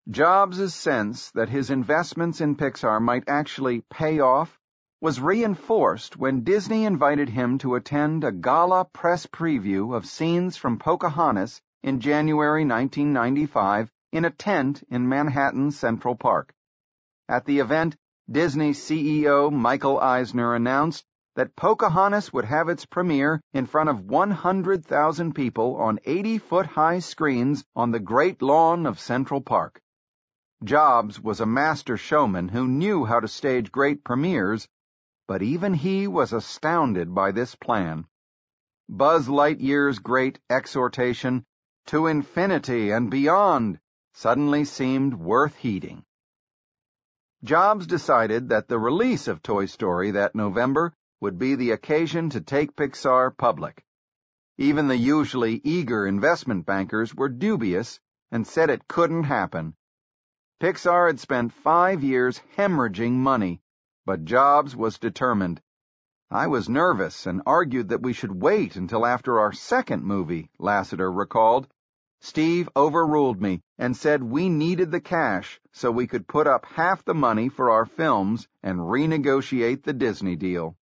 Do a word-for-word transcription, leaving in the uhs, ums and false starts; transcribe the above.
Jobs' sense that his investments in Pixar might actually pay off was reinforced when Disney invited him to attend a gala press preview of scenes from Pocahontas in January nineteen ninety-five in a tent in Manhattan's Central Park. At the event, Disney C E O Michael Eisner announced that Pocahontas would have its premiere in front of one hundred thousand people on eighty-foot-high screens on the great lawn of Central Park. Jobs was a master showman who knew how to stage great premieres, but even he was astounded by this plan. Buzz Lightyear's great exhortation, "To infinity and beyond," suddenly seemed worth heeding. Jobs decided that the release of Toy Story that November would be the occasion to take Pixar public. Even the usually eager investment bankers were dubious and said it couldn't happen. Pixar had spent five years hemorrhaging money, but Jobs was determined. "I was nervous and argued that we should wait until after our second movie," Lasseter recalled. "Steve overruled me and said we needed the cash so we could put up half the money for our films and renegotiate the Disney deal."